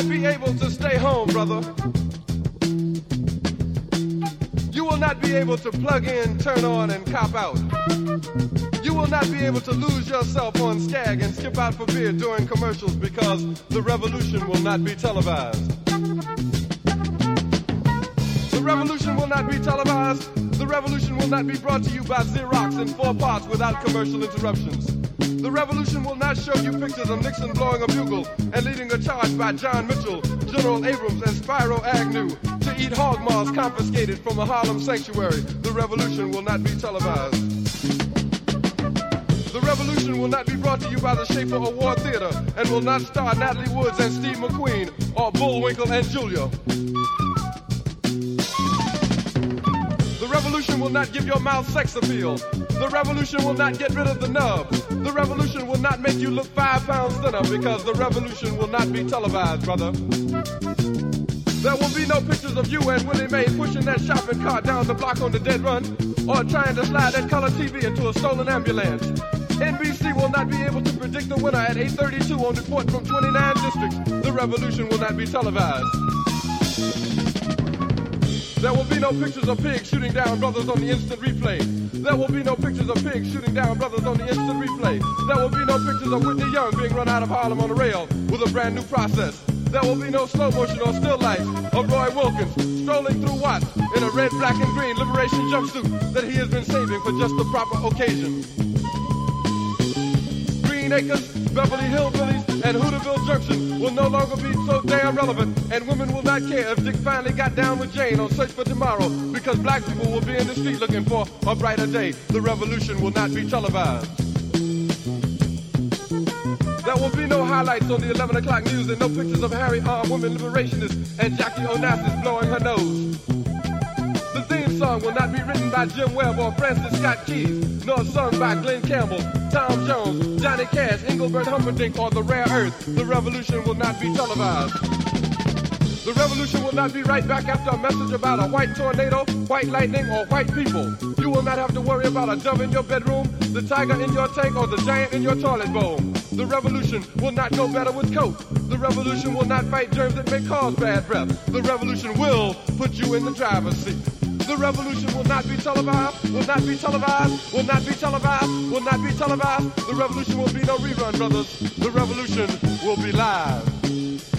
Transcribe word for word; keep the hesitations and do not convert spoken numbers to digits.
not be able to stay home, brother. You will not be able to plug in, turn on, and cop out. You will not be able to lose yourself on Skag and skip out for beer during commercials because the revolution will not be televised. The revolution will not be televised. The revolution will not be brought to you by Xerox in four parts without commercial interruptions. The revolution will not show you pictures of Nixon blowing a bugle and leading a charge by John Mitchell, General Abrams, and Spyro Agnew to eat hog maws confiscated from a Harlem sanctuary. The revolution will not be televised. The revolution will not be brought to you by the Schaefer Award Theater and will not star Natalie Woods and Steve McQueen or Bullwinkle and Julia. The revolution will not give your mouth sex appeal. The revolution will not get rid of the nub. The revolution will not make you look five pounds thinner because the revolution will not be televised, brother. There will be no pictures of you and Willie Mae pushing that shopping cart down the block on the dead run or trying to slide that color T V into a stolen ambulance. N B C will not be able to predict the winner at eight thirty-two on report from twenty-nine districts. The revolution will not be televised. There will be no pictures of pigs shooting down brothers on the instant replay. There will be no pictures of pigs shooting down brothers on the instant replay. There will be no pictures of Whitney Young being run out of Harlem on a rail with a brand new process. There will be no slow motion or still life of Roy Wilkins strolling through Watts in a red, black, and green liberation jumpsuit that he has been saving for just the proper occasion. Green Acres, Beverly Hillbillies, and Hooterville Junction will no longer be so damn relevant, and women will not care if Dick finally got down with Jane on Search for Tomorrow, because black people will be in the street looking for a brighter day. The revolution will not be televised. There will be no highlights on the eleven o'clock news and no pictures of Harry armed women liberationists and Jackie Onassis blowing her nose. The theme song will not be written by Jim Webb or Francis Scott Keys, nor sung by Glenn Campbell, Tom Jones, Johnny Cash, Engelbert Humperdinck, or The Rare Earth. The revolution will not be televised. The revolution will not be right back after a message about a white tornado, white lightning, or white people. You will not have to worry about a dove in your bedroom, the tiger in your tank, or the giant in your toilet bowl. The revolution will not go better with coke. The revolution will not fight germs that may cause bad breath. The revolution will put you in the driver's seat. The revolution will not be televised, will not be televised, will not be televised, will not be televised. The revolution will be no rerun, brothers. The revolution will be live.